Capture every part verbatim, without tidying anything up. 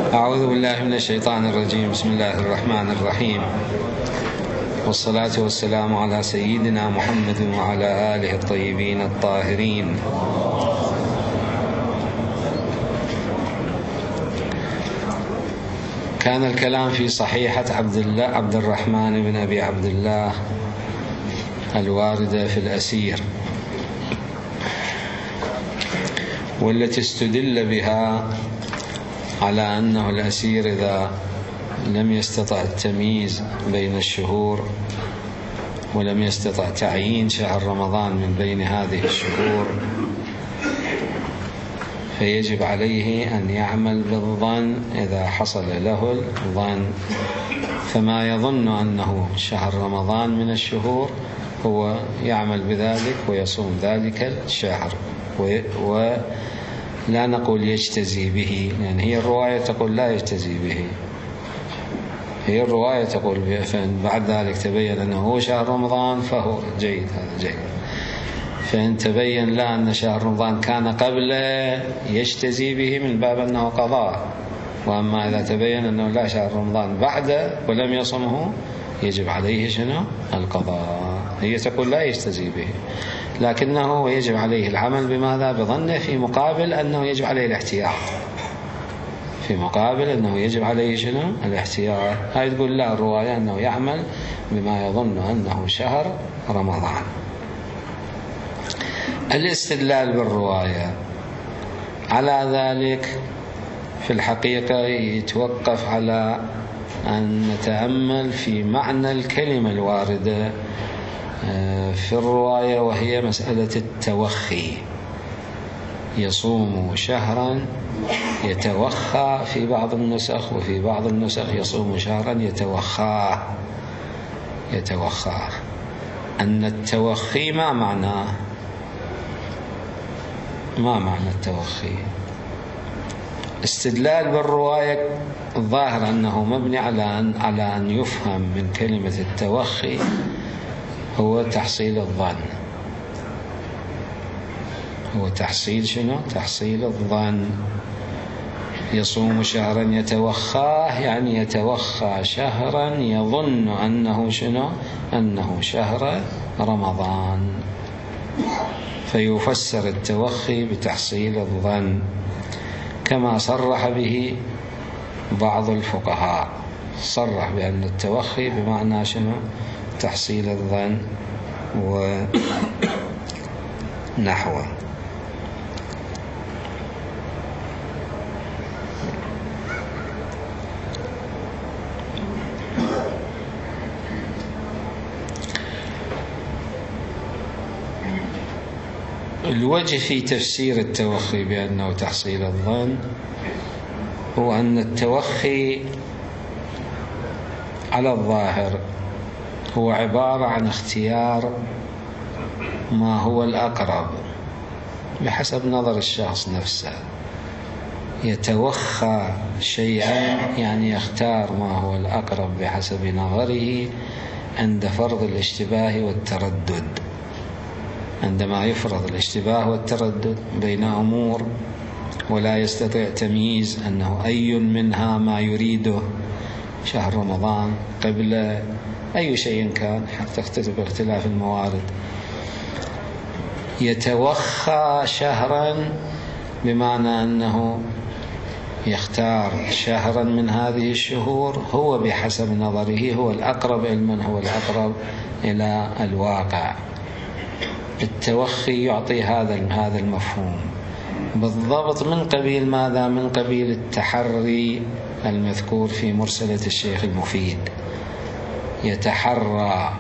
أعوذ بالله من الشيطان الرجيم. بسم الله الرحمن الرحيم، والصلاة والسلام على سيدنا محمد وعلى آله الطيبين الطاهرين. كان الكلام في صحيحة عبد الله عبد الرحمن بن أبي عبد الله الواردة في الأسير، والتي استدل بها على أنه الأسير إذا لم يستطع التمييز بين الشهور ولم يستطع تعيين شهر رمضان من بين هذه الشهور فيجب عليه أن يعمل بالظن إذا حصل له الظن، فما يظن أنه شهر رمضان من الشهور هو يعمل بذلك ويصوم ذلك الشهر، ولا نقول يجتزي به، لأن هي الرواية تقول لا يجتزي به، هي الرواية تقول فإن بعد ذلك تبين أنه هو شهر رمضان فهو جيد، هذا جيد. فإن تبين لا أن شهر رمضان كان قبل يجتزي به من باب أنه قضاء، وأما إذا تبين أنه لا شهر رمضان بعد ولم يصمه يجب عليه شنو؟ القضاء. هي تقول لا يجتزي به، لكنه يجب عليه العمل بماذا؟ بظنه، في مقابل أنه يجب عليه الاحتياط، في مقابل أنه يجب عليه شنو؟ الاحتياط. هاي تقول لا الرواية أنه يعمل بما يظن أنه شهر رمضان. الاستدلال بالرواية على ذلك في الحقيقة يتوقف على أن نتأمل في معنى الكلمة الواردة في الرواية، وهي مسألة التوخي. يصوم شهرا يتوخى في بعض النسخ، وفي بعض النسخ يصوم شهرا يتوخاه يتوخاه أن التوخي ما معناه؟ ما معنى التوخي؟ استدلال بالرواية الظاهر أنه مبني على أن على أن يفهم من كلمة التوخي هو تحصيل الظن، هو تحصيل شنو؟ تحصيل الظن. يصوم شهرا يتوخاه يعني يتوخى شهرا يظن أنه شنو؟ أنه شهر رمضان، فيفسر التوخي بتحصيل الظن، كما صرح به بعض الفقهاء، صرح بأن التوخي بمعنى شنو؟ تحصيل الظن ونحوه. الوجه في تفسير التوخي بأنه تحصيل الظن هو أن التوخي على الظاهر هو عبارة عن اختيار ما هو الأقرب بحسب نظر الشخص نفسه. يتوخى شيئا يعني يختار ما هو الأقرب بحسب نظره عند فرض الاشتباه والتردد، عندما يفرض الاشتباه والتردد بين أمور ولا يستطيع تمييز أنه أي منها ما يريده شهر رمضان قبل أي شيء كان، حتى تختلف باختلاف الموارد. يتوخى شهرا بمعنى أنه يختار شهرا من هذه الشهور هو بحسب نظره هو الأقرب علما، هو الأقرب إلى الواقع. التوخي يعطي هذا هذا المفهوم بالضبط من قبيل ماذا؟ من قبيل التحري المذكور في مرسلة الشيخ المفيد. يتحرى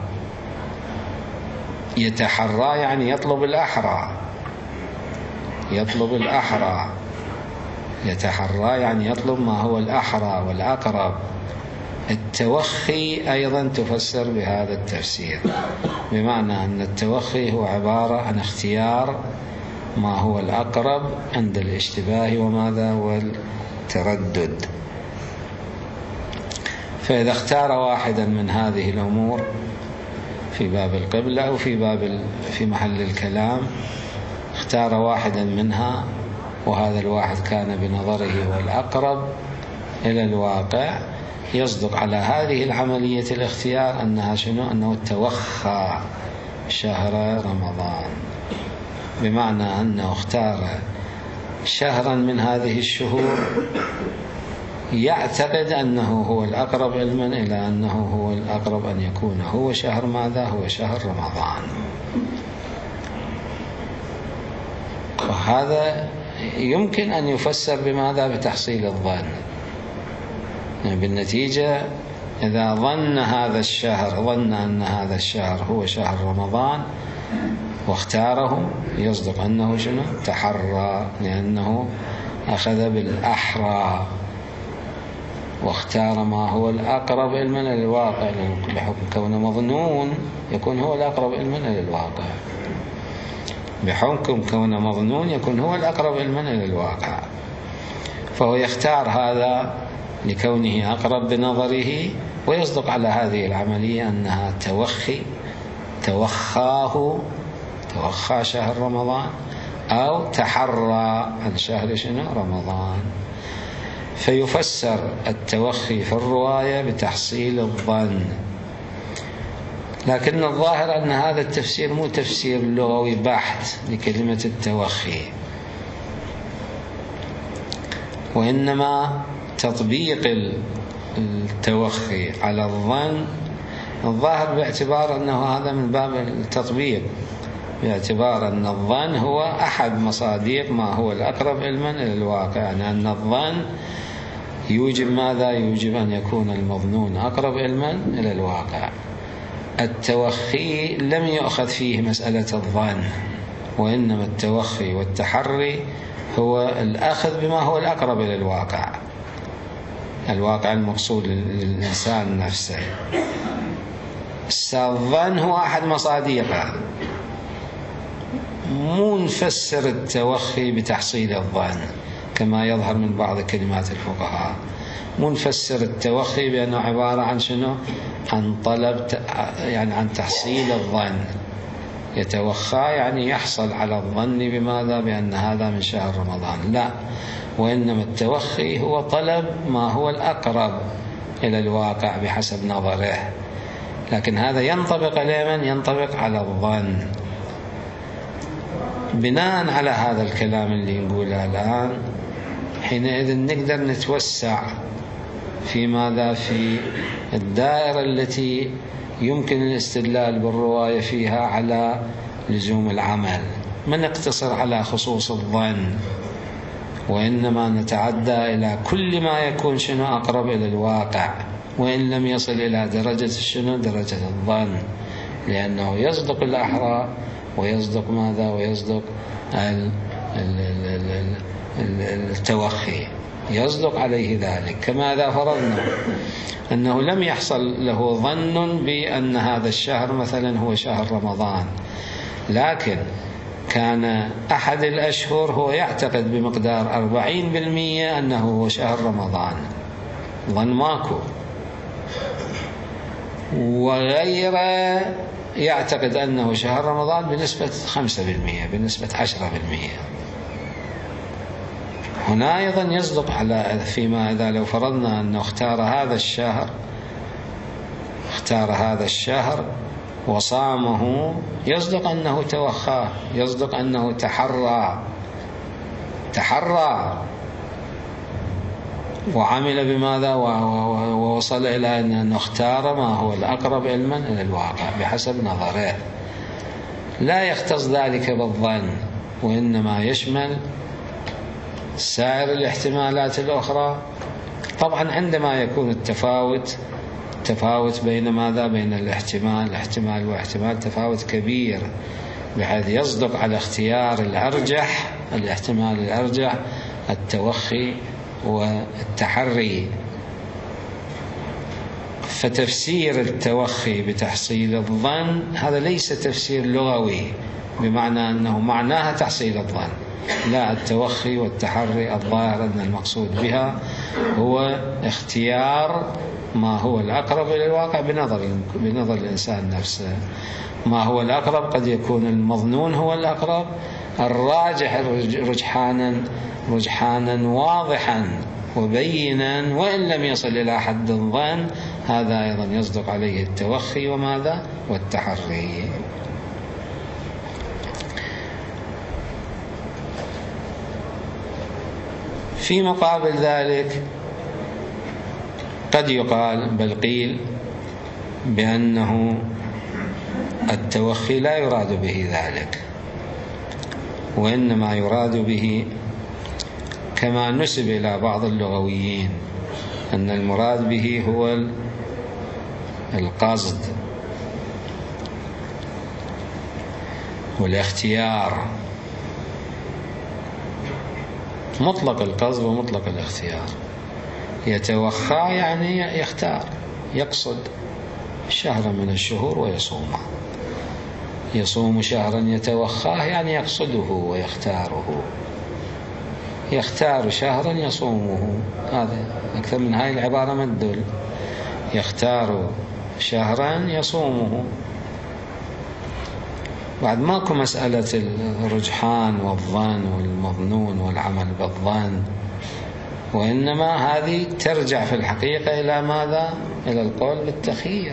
يتحرى يعني يطلب الأحرى، يطلب الأحرى يتحرى يعني يطلب ما هو الأحرى والأقرب. التوخي أيضا تفسر بهذا التفسير، بمعنى أن التوخي هو عبارة عن اختيار ما هو الأقرب عند الاشتباه وماذا؟ والتردد. فإذا اختار واحدا من هذه الأمور في باب القبلة أو في باب في محل الكلام، اختار واحدا منها وهذا الواحد كان بنظره هو الأقرب، إلى الواقع يصدق على هذه العملية الاختيار أنها شنو؟ أنه توخى شهر رمضان، بمعنى أنه اختار شهرا من هذه الشهور يعتقد أنه هو الأقرب علما إلى أنه هو الأقرب أن يكون هو شهر ماذا؟ هو شهر رمضان. وهذا يمكن أن يفسر بماذا؟ بتحصيل الظن. يعني بالنتيجة إذا ظن هذا الشهر ظن أن هذا الشهر هو شهر رمضان واختاره، يصدق أنه شنو؟ تحرى، لأنه أخذ بالأحرى واختار ما هو الأقرب علما إلى الواقع، بحكم كونه مظنون يكون هو الأقرب علما إلى الواقع، بحكم كونه مظنون يكون هو الأقرب علما إلى الواقع، فهو يختار هذا لكونه أقرب بنظره، ويصدق على هذه العملية أنها توخي، توخاه، توخى شهر رمضان، أو تحرى عن شهر شنو؟ رمضان. فيفسر التوخي في الرواية بتحصيل الظن. لكن الظاهر أن هذا التفسير مو تفسير لغوي بحت لكلمة التوخي، وإنما تطبيق التوخي على الظن الظاهر باعتبار أنه هذا من باب التطبيق، باعتبار أن الظن هو أحد مصادق ما هو الأقرب علما إلى الواقع، يعني أن الظن يوجب ماذا؟ يوجب أن يكون المظنون أقرب علما إلى الواقع. التوخي لم يؤخذ فيه مسألة الظن، وإنما التوخي والتحري هو الأخذ بما هو الأقرب إلى الواقع، الواقع المقصود للإنسان نفسه. الظن هو أحد مصادقه، مو نفسر التوخي بتحصيل الظن كما يظهر من بعض كلمات الفقهاء، مو نفسر التوخي بأنه عبارة عن شنو؟ عن طلب، يعني عن تحصيل الظن. يتوخى يعني يحصل على الظن بماذا؟ بأن هذا من شهر رمضان، لا، وإنما التوخي هو طلب ما هو الأقرب إلى الواقع بحسب نظره، لكن هذا ينطبق على من؟ ينطبق على الظن. بناء على هذا الكلام اللي نقوله الآن، حينئذ نقدر نتوسع في ماذا؟ في الدائرة التي يمكن الاستدلال بالرواية فيها على لزوم العمل، ما نقتصر على خصوص الظن، وإنما نتعدى إلى كل ما يكون شنو؟ أقرب إلى الواقع، وإن لم يصل إلى درجة شنو؟ درجة الظن، لأنه يصدق الأحرى ويصدق ماذا؟ ويصدق التوخي، يصدق عليه ذلك. كما إذا فرضنا أنه لم يحصل له ظن بأن هذا الشهر مثلا هو شهر رمضان، لكن كان أحد الأشهر هو يعتقد بمقدار أربعين بالمئة أنه هو شهر رمضان، ظن ماكو، وغيره يعتقد أنه شهر رمضان بنسبة خمسة بالمئة، بنسبة عشرة بالمئة. هنا أيضا يصدق على فيما إذا لو فرضنا أنه اختار هذا الشهر، اختار هذا الشهر وصامه، يصدق أنه توخاه، يصدق أنه تحرى، تحرى وعمل بماذا؟ ووصل إلى أنه اختار ما هو الأقرب علما إلى الواقع بحسب نظره. لا يختص ذلك بالظن، وإنما يشمل سائر الاحتمالات الأخرى. طبعا عندما يكون التفاوت تفاوت بين ماذا؟ بين الاحتمال الاحتمال واحتمال تفاوت كبير، بحيث يصدق على اختيار الأرجح، الاحتمال الأرجح، التوخي والتحري. فتفسير التوخي بتحصيل الظن هذا ليس تفسير لغوي بمعنى أنه معناها تحصيل الظن، لا، التوخي والتحري الظاهر أن المقصود بها هو اختيار ما هو الأقرب إلى الواقع بنظر بنظر الإنسان نفسه. ما هو الأقرب قد يكون المظنون هو الأقرب، الراجح رجحانا رجحانا واضحا وبينا وإن لم يصل إلى حد الظن، هذا أيضا يصدق عليه التوخي وماذا؟ والتحري. في مقابل ذلك قد يقال بل قيل بأنه التوخي لا يراد به ذلك، وإنما يراد به كما نسب إلى بعض اللغويين أن المراد به هو القصد والاختيار، مطلق القصد ومطلق الاختيار. يتوخى يعني يختار، يقصد شهرا من الشهور ويصومه. يصوم شهرا يتوخاه يعني يقصده ويختاره، يختار شهرا يصومه. هذا أكثر من هاي العبارة ما تدل. يختار شهرا يصومه. بعد ماكو مسألة الرجحان والظن والمظنون والعمل بالظن، وإنما هذه ترجع في الحقيقة إلى ماذا؟ إلى القول بالتخيير.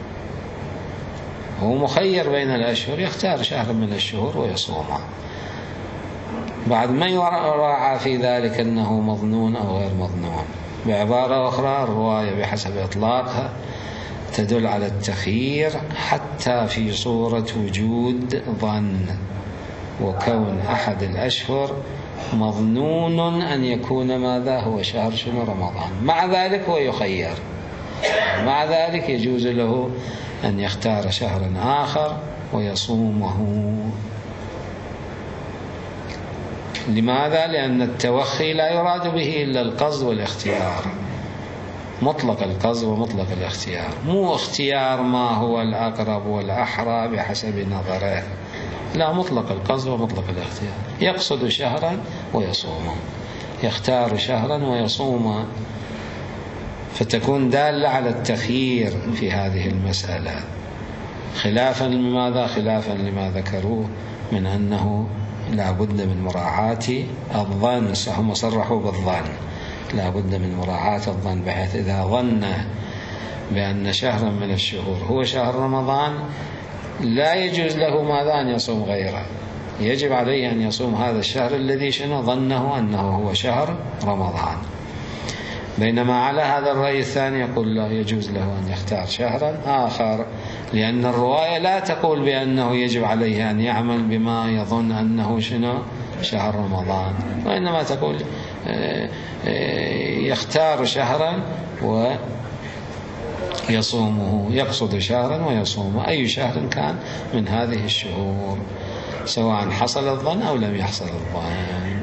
هو مخير بين الأشهر، يختار شهر من الشهور ويصومه. بعد ما يراعى في ذلك أنه مظنون أو غير مظنون. بعبارة أخرى، الرواية بحسب إطلاقها تدل على التخيير حتى في صورة وجود ظن وكون أحد الأشهر مظنون أن يكون ماذا؟ هو شهر شنو؟ رمضان. مع ذلك هو يخير، مع ذلك يجوز له أن يختار شهرا آخر ويصومه. لماذا؟ لأن التوخي لا يراد به إلا القصد والاختيار، مطلق القصد ومطلق الاختيار، مو اختيار ما هو الأقرب والأحرى بحسب نظره، لا، مطلق القصد ومطلق الاختيار. يقصد شهرا ويصومه، يختار شهرا ويصومه، فتكون دالة على التخيير في هذه المسألة، خلافا لماذا؟ خلافا لما ذكروه من أنه لا بد من مراعاة الظن. هم صرحوا بالظن، لا بد من مراعاة الظن، بحيث إذا ظن بأن شهرا من الشهور هو شهر رمضان لا يجوز له ماذا؟ أن يصوم غيره، يجب عليه أن يصوم هذا الشهر الذي شنو ظنه أنه هو شهر رمضان. بينما على هذا الرأي الثاني يقول لا، يجوز له أن يختار شهرا آخر، لأن الرواية لا تقول بأنه يجب عليه أن يعمل بما يظن أنه شنو؟ شهر رمضان، وإنما تقول يختار شهرا ويصومه، يقصد شهرا ويصومه، أي شهر كان من هذه الشهور، سواء حصل الظن أو لم يحصل الظن.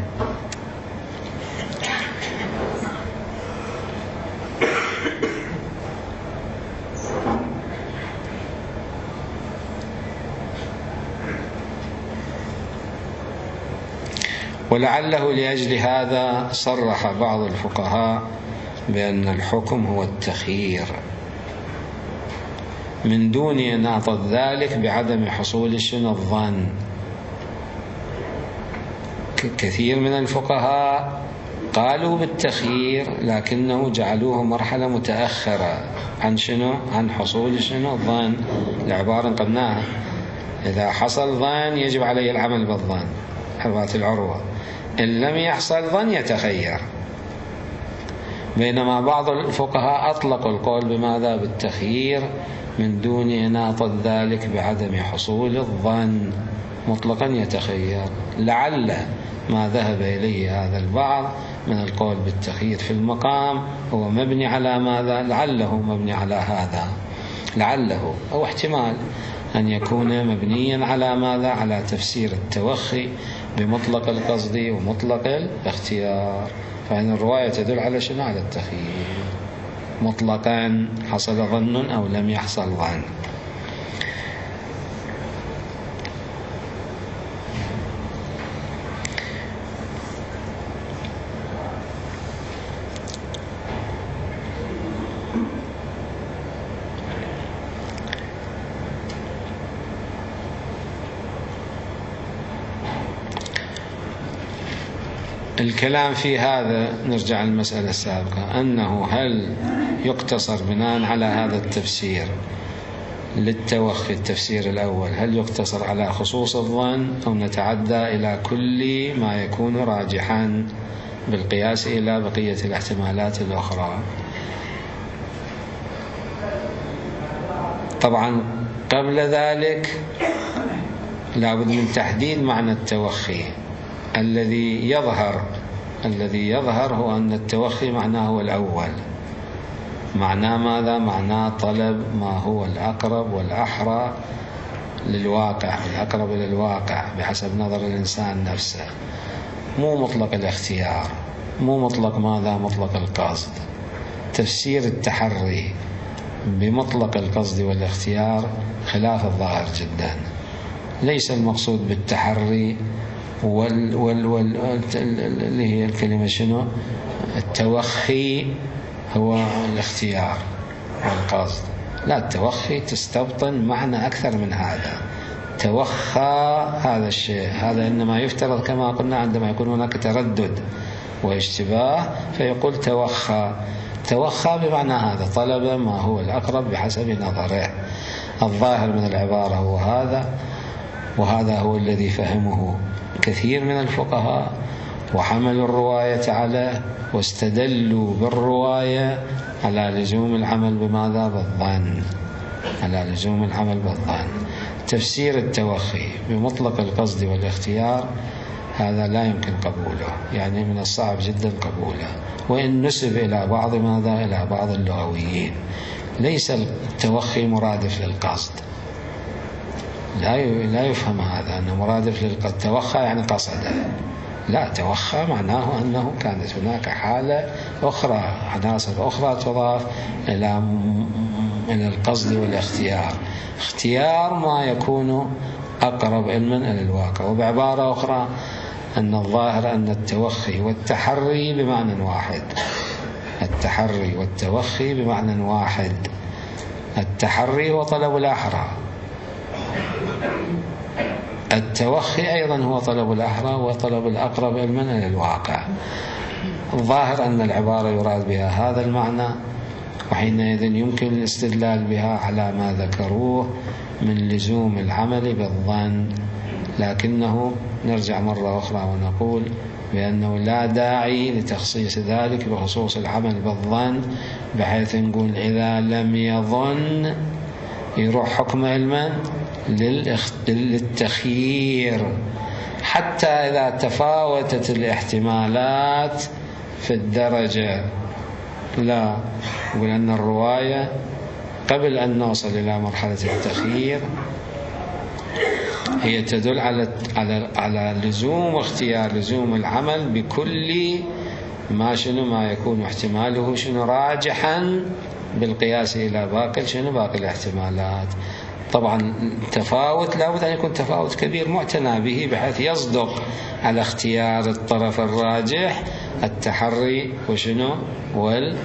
ولعله لأجل هذا صرح بعض الفقهاء بأن الحكم هو التخيير من دون أن أعطت ذلك بعدم حصول شنو؟ الظن. كثير من الفقهاء قالوا بالتخيير لكنه جعلوه مرحلة متأخرة عن شنو؟ عن حصول شنو؟ الظن. العبارة قلناها، إذا حصل ظن يجب عليه العمل بالظن، حرات العروة، إن لم يحصل ظن يتخير. بينما بعض الفقهاء أطلقوا القول بماذا؟ بالتخيير من دون أن أعطت ذلك بعدم حصول الظن، مطلقا يتخير. لعل ما ذهب إليه هذا البعض من القول بالتخيير في المقام هو مبني على ماذا؟ لعله مبني على هذا، لعله أو احتمال أن يكون مبنيا على ماذا؟ على تفسير التوخي بمطلق القصد ومطلق الاختيار. فإن الرواية تدل على شنو؟ على التخيير مطلقا، حصل ظن أو لم يحصل ظن. الكلام في هذا نرجع للمسألة السابقة، أنه هل يقتصر بناء على هذا التفسير للتوخي التفسير الأول، هل يقتصر على خصوص الظن أو نتعدى إلى كل ما يكون راجحا بالقياس إلى بقية الاحتمالات الأخرى؟ طبعا قبل ذلك لابد من تحديد معنى التوخي. الذي يظهر الذي يظهر هو أن التوخي معناه هو الأول. معناه ماذا؟ معناه طلب ما هو الأقرب والأحرى للواقع، الأقرب إلى الواقع بحسب نظر الإنسان نفسه، مو مطلق الاختيار، مو مطلق ماذا؟ مطلق القصد. تفسير التحري بمطلق القصد والاختيار خلاف الظاهر جدا. ليس المقصود بالتحري وال وال وال اللي هي الكلمة شنو؟ التوخي هو الاختيار والقصد. لا، التوخي تستبطن معنى أكثر من هذا. توخى هذا الشيء، هذا إنما يفترض كما قلنا عندما يكون هناك تردد واشتباه فيقول توخى. توخى بمعنى هذا، طلب ما هو الأقرب بحسب نظره. الظاهر من العبارة هو هذا، وهذا هو الذي فهمه كثير من الفقهاء وحملوا الرواية عليه واستدلوا بالرواية على لزوم العمل بماذا؟ بالظن، على لزوم العمل بالظن. تفسير التوخي بمطلق القصد والاختيار هذا لا يمكن قبوله، يعني من الصعب جدا قبوله، وإن نسب إلى بعض ماذا؟ إلى بعض اللغويين. ليس التوخي مرادف للقصد، لا لا يفهم هذا أنه مرادف للقصد. توخى يعني قصد، لا، توخى معناه أنه كانت هناك حالة أخرى، عناصر أخرى تضاف إلى إلى القصد والاختيار. اختيار ما يكون أقرب علما إلى الواقع. وبعبارة أخرى أن الظاهر أن التوخي والتحري بمعنى واحد. التحري والتوخي بمعنى واحد. التحري هو طلب الأحرى، التوخي أيضا هو طلب الأحرى وطلب الأقرب علما إلى الواقع. الظاهر أن العبارة يراد بها هذا المعنى، وحينئذ يمكن الاستدلال بها على ما ذكروه من لزوم العمل بالظن. لكنه نرجع مرة أخرى ونقول بأنه لا داعي لتخصيص ذلك بخصوص العمل بالظن، بحيث نقول إذا لم يظن يروح حكم علما للتخيير، حتى إذا تفاوتت الاحتمالات في الدرجة. لا، نقول أن الرواية قبل أن نوصل إلى مرحلة التخيير هي تدل على على على لزوم واختيار لزوم العمل بكل ما شنو ما يكون احتماله شنو راجحا بالقياس إلى باقي شنو باقي الاحتمالات. طبعا التفاوت لابد أن يكون تفاوت كبير معتنى به بحيث يصدق على اختيار الطرف الراجح التحري وشنو وال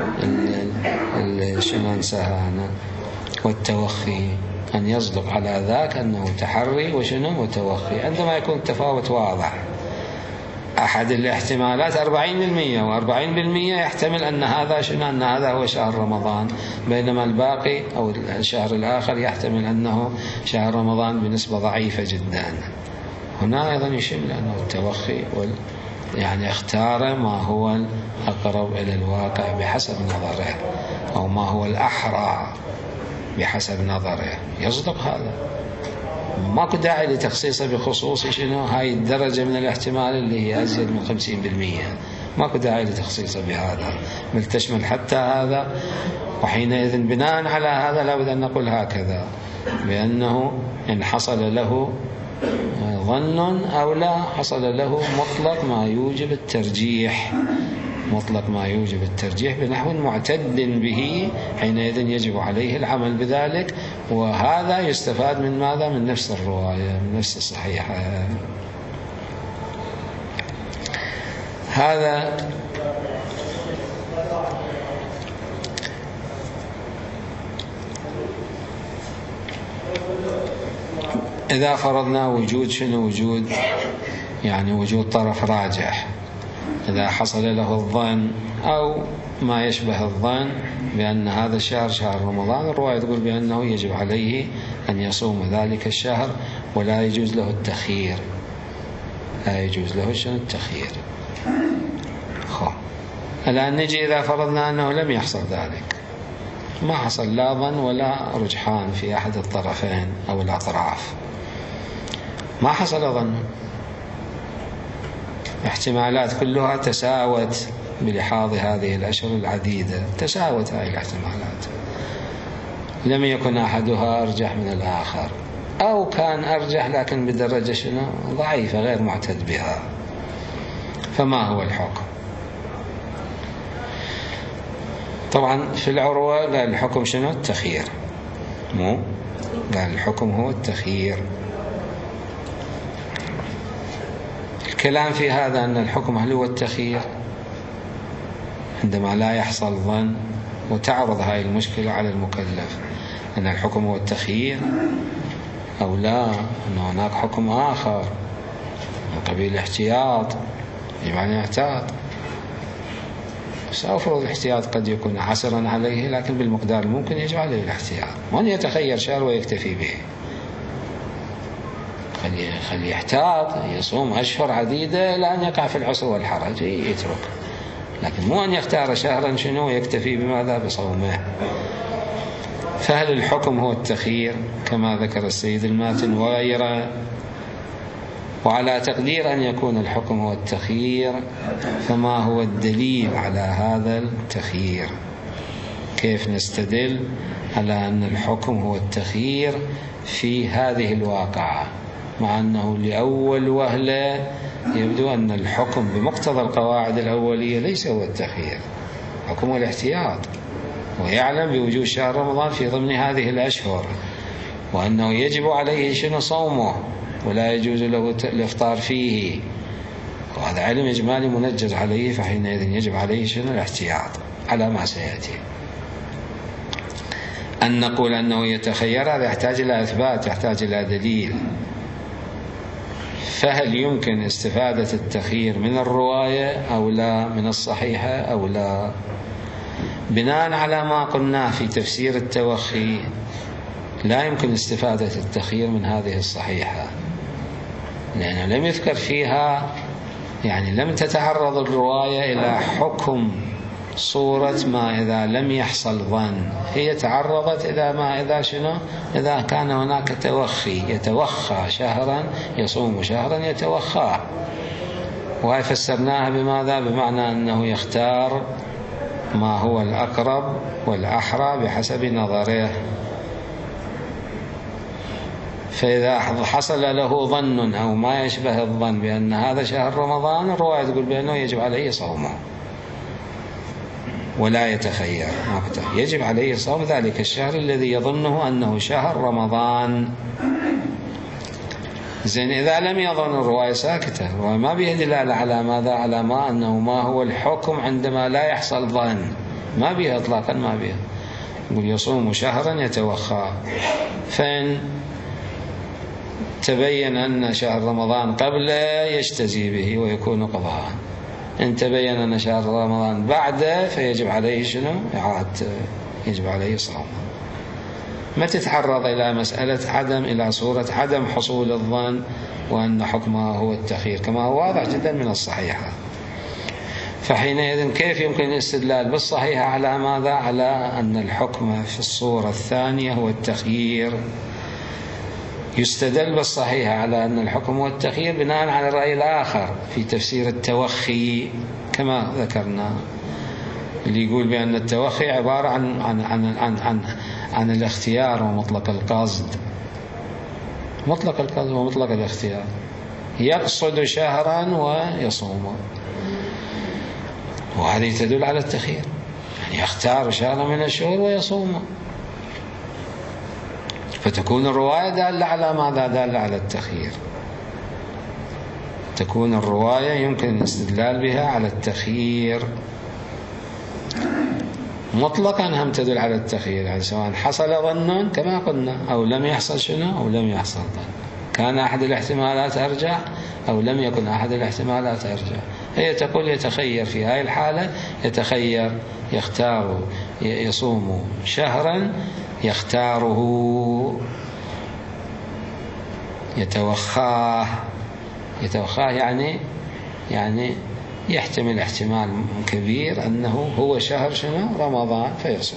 شنو نساها أنا والتوخي، أن يصدق على ذاك أنه تحري وشنو وتوخي. عندما يكون التفاوت واضح، أحد الاحتمالات أربعين بالمئة وأربعين بالمئة يحتمل أن هذا شنو أن هذا هو شهر رمضان، بينما الباقي أو الشهر الآخر يحتمل أنه شهر رمضان بنسبة ضعيفة جدا. هنا أيضا يشمل أنه التوخي وال يعني اختار ما هو الأقرب إلى الواقع بحسب نظره، أو ما هو الأحرى بحسب نظره، يصدق هذا. ماكو داعي لتخصيصه بخصوص شنو هاي الدرجة من الاحتمال اللي هي أزيد من خمسين بالمئة، ماكو داعي لتخصيصه بهذا، بل تشمل حتى هذا. وحينئذ بناء على هذا لابد أن نقول هكذا، بأنه إن حصل له ظن أو لا حصل له مطلق ما يوجب الترجيح، مطلق ما يوجب الترجيح بنحو معتد به، حينئذ يجب عليه العمل بذلك. وهذا يستفاد من ماذا؟ من نفس الرواية، من نفس الصحيحة. هذا إذا فرضنا وجود شنو وجود يعني وجود طرف راجح، إذا حصل له الظن أو ما يشبه الظن بأن هذا الشهر شهر رمضان، الرواية تقول بأنه يجب عليه أن يصوم ذلك الشهر ولا يجوز له التخيير. لا يجوز له شنو التخيير. خو الآن نجي إذا فرضنا أنه لم يحصل ذلك، ما حصل لا ظن ولا رجحان في أحد الطرفين أو الأطراف، ما حصل ظن، احتمالات كلها تساوت بلحاظ هذه الأشهر العديدة، تساوت هذه الاحتمالات، لم يكن أحدها أرجح من الآخر، أو كان أرجح لكن بدرجة شنو ضعيفة غير معتد بها. فما هو الحكم؟ طبعا في العروة قال الحكم شنو التخيير، مو قال الحكم هو التخيير. الكلام في هذا أن الحكم هل هو التخيير عندما لا يحصل ظن وتعرض هاي المشكلة على المكلف، أن الحكم هو التخيير أو لا، أن هناك حكم آخر من قبيل الاحتياط، يجب أن يحتاط. سأفرض الاحتياط قد يكون عسرا عليه، لكن بالمقدار الممكن يجب عليه الاحتياط، وأن يتخير شهر ويكتفي به. خلي خلي يحتاط، يصوم أشهر عديدة إلى أن يقع في العسر والحرج يترك، لكن مو أن يختار شهرا شنو يكتفي بماذا بصومه. فهل الحكم هو التخيير كما ذكر السيد الماتن وغيره؟ وعلى تقدير أن يكون الحكم هو التخيير، فما هو الدليل على هذا التخيير؟ كيف نستدل على أن الحكم هو التخيير في هذه الواقعة، مع أنه لأول وهلة يبدو أن الحكم بمقتضى القواعد الأولية ليس هو التخيير، حكم هو الاحتياط، ويعلم بوجود شهر رمضان في ضمن هذه الأشهر، وأنه يجب عليه شنو صومه ولا يجوز له الإفطار فيه، وهذا علم إجمالي منجز عليه، فحينئذ يجب عليه شنو الاحتياط على ما سيأتي. أن نقول أنه يتخير هذا يحتاج إلى إثبات، يحتاج إلى دليل. فهل يمكن استفادة التخيير من الرواية أو لا، من الصحيحة أو لا؟ بناء على ما قلناه في تفسير التوخي لا يمكن استفادة التخيير من هذه الصحيحة، لأنه لم يذكر فيها، يعني لم تتعرض الرواية إلى حكم صورة ما إذا لم يحصل ظن، هي تعرضت إلى ما إذا شنو إذا كان هناك توخي، يتوخى شهرا يصوم شهرا يتوخاه، وهي فسرناها بماذا؟ بمعنى أنه يختار ما هو الأقرب والأحرى بحسب نظره. فإذا حصل له ظن أو ما يشبه الظن بأن هذا شهر رمضان، الرواية تقول بأنه يجب عليه صومه ولا يتخير، يجب عليه صوم ذلك الشهر الذي يظنه أنه شهر رمضان. زين، إذا لم يظن الرواية ساكتة، وما بها دلالة على ماذا؟ على ما أنه ما هو الحكم عندما لا يحصل ظن، ما بها إطلاقا، ما بها. يقول يصوم شهرا يتوخى، فإن تبين أن شهر رمضان قبله يجتزي به ويكون قضاء، إن تبين أن شهر رمضان بعده فيجب عليه شنو؟ إعادة، يجب عليه صوم. ما تتعرض إلى مسألة عدم، إلى صورة عدم حصول الظن وأن حكمها هو التخيير كما هو واضح جدا من الصحيحة. فحينئذ كيف يمكن الاستدلال بالصحيحة على ماذا؟ على أن الحكم في الصورة الثانية هو التخيير. يستدل بالصحيحة على أن الحكم هو التخيير بناء على الرأي الآخر في تفسير التوخي كما ذكرنا، اللي يقول بأن التوخي عبارة عن عن عن عن, عن, عن الاختيار ومطلق القصد، مطلق القصد ومطلق الاختيار، يقصد شهرا ويصومه، وهذه تدل على التخيير، يعني يختار شهرا من الشهور ويصومه. فتكون الرواية دالة على ماذا؟ دالة على التخيير. تكون الرواية يمكن الاستدلال بها على التخيير مطلقا، هم تدل على التخيير، يعني سواء حصل ظن كما قلنا أو لم يحصل شنو أو لم يحصل ظن، كان أحد الاحتمالات أرجح أو لم يكن أحد الاحتمالات أرجح، هي تقول يتخير في هذه الحالة، يتخير يختار يصوم شهرا يختاره، يتوخاه. يتوخاه يعني يعني يحتمل احتمال كبير أنه هو شهر شنو؟ رمضان، فيصوم.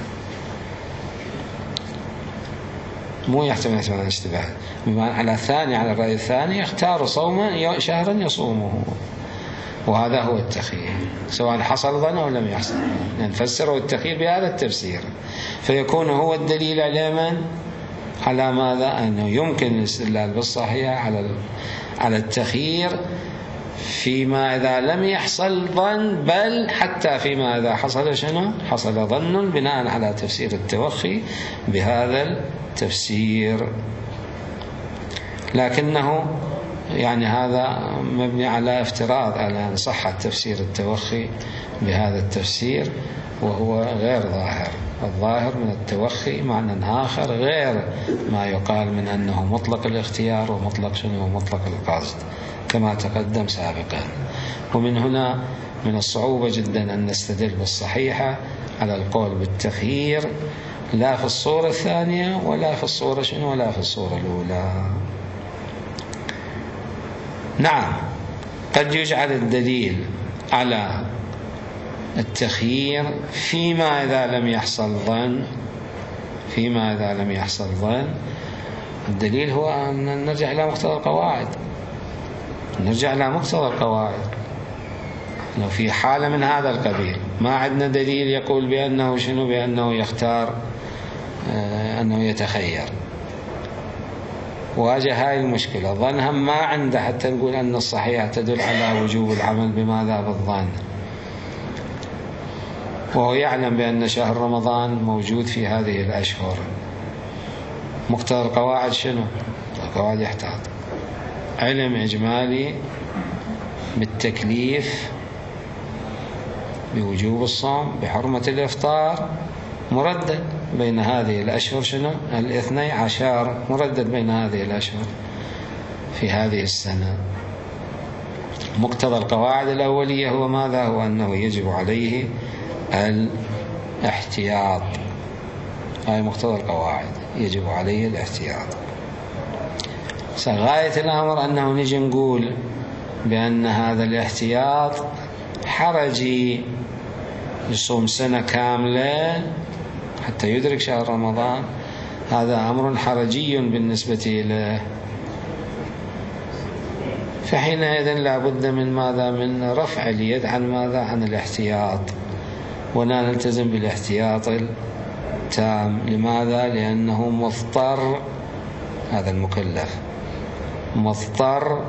مو يحتمل احتمال الاشتباه، بمعنى على الثاني، على الرأي الثاني يختار صوما شهرا يصومه، وهذا هو التخيير سواء حصل ظن أو لم يحصل. نفسره التخيير بهذا التفسير، فيكون هو الدليل على من؟ على ماذا؟ أنه يمكن الاستدلال بالصحيح على على التخيير فيما إذا لم يحصل ظن، بل حتى فيما إذا حصل شنو؟ حصل ظن، بناء على تفسير التوخي بهذا التفسير. لكنه يعني هذا مبني على افتراض على صحة تفسير التوخي بهذا التفسير، وهو غير ظاهر. الظاهر من التوخي معنى آخر غير ما يقال من أنه مطلق الاختيار ومطلق شنو؟ ومطلق القصد، كما تقدم سابقا. ومن هنا من الصعوبة جدا أن نستدل بالصحيحة على القول بالتخيير، لا في الصورة الثانية ولا في الصورة شنو؟ ولا في الصورة الأولى. نعم، قد يجعل الدليل على التخيير فيما إذا لم يحصل ظن، فيما إذا لم يحصل ظن. الدليل هو أن نرجع إلى مقتضى القواعد، نرجع إلى مقتضى القواعد. لو في حالة من هذا القبيل ما عندنا دليل يقول بأنه شنو؟ بأنه يختار آه أنه يتخير، واجه هاي المشكلة. ظنها ما عنده حتى نقول أن الصحيح تدل على وجوب العمل بماذا؟ بالظن، وهو يعلم بأن شهر رمضان موجود في هذه الأشهر. مقتضى القواعد شنو؟ القواعد يحتاط علم إجمالي بالتكليف بوجوب الصوم بحرمة الإفطار، مردد بين هذه الأشهر شنو؟ الاثني عشر، مردد بين هذه الأشهر في هذه السنة. مقتضى القواعد الأولية هو ماذا؟ هو أنه يجب عليه الاحتياط. هاي مقتضى القواعد، يجب عليه الاحتياط. غاية الأمر أنه نجي نقول بأن هذا الاحتياط حرجي، يصوم سنة كاملة حتى يدرك شهر رمضان، هذا أمر حرجي بالنسبة له. فحينئذ لا بد من ماذا؟ من رفع اليد عن ماذا؟ عن الاحتياط، ولا نلتزم بالاحتياط التام. لماذا؟ لأنه مضطر، هذا المكلف مضطر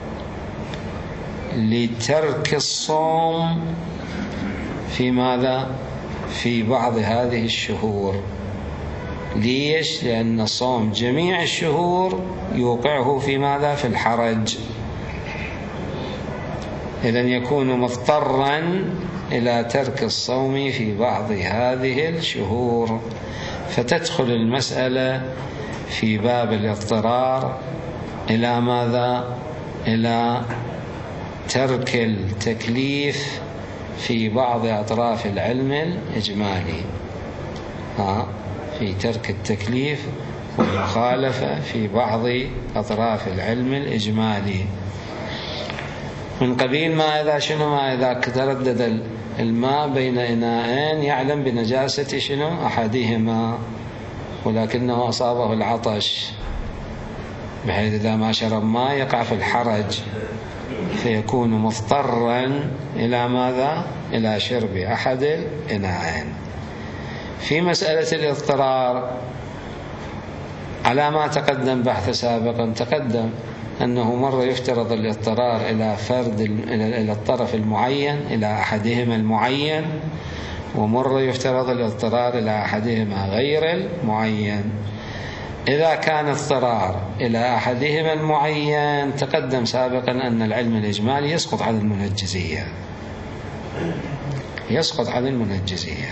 لترك الصوم في ماذا؟ في بعض هذه الشهور. ليش؟ لأن صوم جميع الشهور يوقعه في ماذا؟ في الحرج. إذن يكون مضطرا إلى ترك الصوم في بعض هذه الشهور، فتدخل المسألة في باب الاضطرار إلى ماذا؟ إلى ترك التكليف في بعض أطراف العلم الإجمالي، ها في ترك التكليف والمخالفة في بعض أطراف العلم الإجمالي، من قبيل ما إذا شنو؟ ما إذا تردد الماء بين إناءين يعلم بنجاسة شنو؟ أحدهما، ولكنه أصابه العطش، بحيث إذا ما شرب ماء يقع في الحرج، فيكون مضطرا إلى ماذا؟ إلى شرب أحد الإناءين. في مسألة الاضطرار على ما تقدم بحث سابقا، تقدم أنه مرة يفترض الاضطرار إلى فرد إلى الطرف المعين، إلى أحدهما المعين، ومرة يفترض الاضطرار إلى أحدهما غير المعين. إذا كان اضطرار إلى أحدهما المعين، تقدم سابقا أن العلم الإجمالي يسقط عن المنجزية، يسقط عن المنجزية،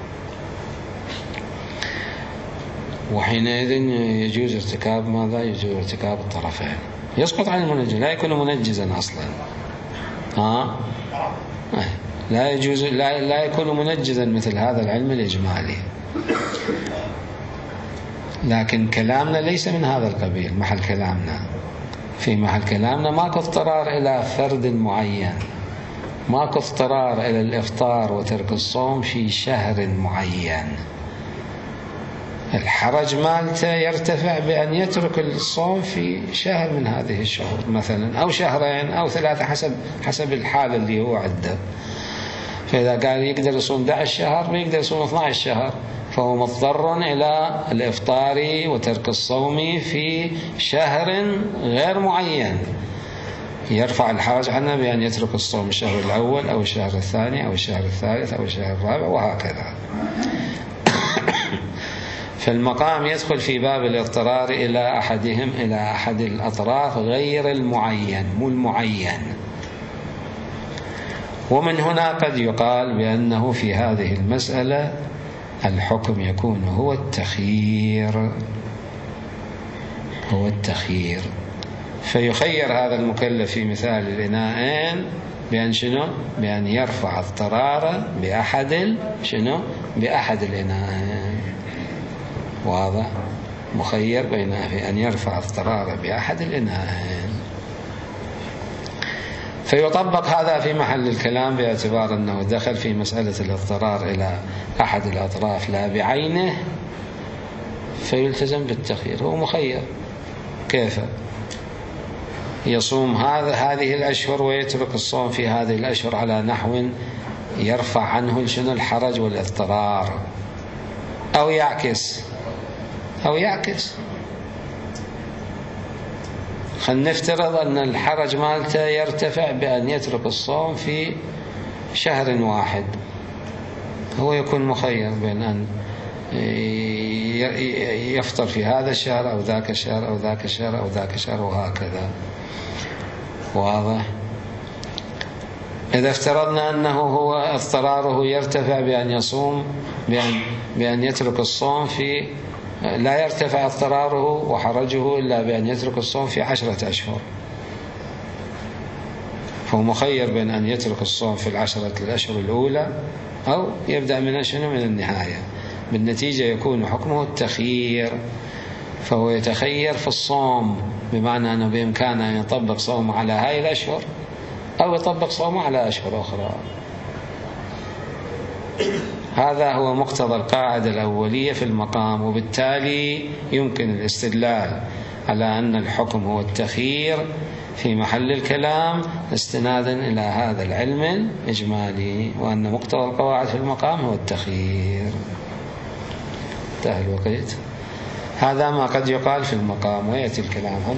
وحينئذ يجوز ارتكاب ماذا؟ يجوز ارتكاب الطرفين، يسقط عن المنجز، لا يكون منجزا أصلا. ها لا يجوز، لا, لا يكون منجزا مثل هذا العلم الإجمالي. لكن كلامنا ليس من هذا القبيل. محل كلامنا في محل كلامنا ماكو اضطرار إلى فرد معين، ماكو اضطرار إلى الإفطار وترك الصوم في شهر معين. الحرج مالته يرتفع بأن يترك الصوم في شهر من هذه الشهور مثلا، أو شهرين أو ثلاثة، حسب حسب الحالة اللي هو عنده. فإذا قال يقدر يصوم أحد عشر شهر ويقدر يصوم اثني عشر شهر، فهو مضطر إلى الإفطار وترك الصوم في شهر غير معين. يرفع الحرج عنه بأن يترك الصوم الشهر الأول أو الشهر الثاني أو الشهر الثالث أو الشهر الرابع وهكذا. فالمقام يدخل في باب الاضطرار إلى أحدهم، إلى أحد الأطراف غير المعين، مو المعين. ومن هنا قد يقال بأنه في هذه المسألة الحكم يكون هو التخيير، هو التخيير. فيخير هذا المكلف في مثال الإناءين بأن شنو؟ بأن يرفع اضطراره بأحد شنو؟ بأحد الإناءين. واضح؟ مخير بين أن يرفع اضطراره بأحد الإناءين. فيطبق هذا في محل الكلام باعتبار أنه دخل في مسألة الاضطرار إلى أحد الأطراف لا بعينه، فيلتزم بالتخيير. هو مخير كيف يصوم هذا هذه الأشهر ويترك الصوم في هذه الأشهر على نحو يرفع عنه شنو الحرج والاضطرار، أو يعكس أو يعكس خلينا نفترض أن الحرج مالته يرتفع بأن يترك الصوم في شهر واحد، هو يكون مخير بين أن يفطر في هذا الشهر أو ذاك الشهر أو ذاك الشهر أو ذاك الشهر وهكذا. واضح؟ إذا افترضنا أنه هو اضطراره يرتفع بأن يصوم بأن, بأن يترك الصوم في، لا يرتفع اضطراره وحرجه إلا بأن يترك الصوم في عشرة أشهر، فهو مخير بين أن يترك الصوم في العشرة الأشهر الأولى أو يبدأ من شنو من النهاية. بالنتيجة يكون حكمه التخيير، فهو يتخير في الصوم، بمعنى أنه بإمكانه أن يطبق صوم على هاي الأشهر أو يطبق صوم على أشهر أخرى. هذا هو مقتضى القاعدة الأولية في المقام، وبالتالي يمكن الاستدلال على أن الحكم هو التخيير في محل الكلام استنادا إلى هذا العلم الإجمالي، وأن مقتضى القواعد في المقام هو التخيير. انتهى الوقت. هذا ما قد يقال في المقام، ويأتي الكلام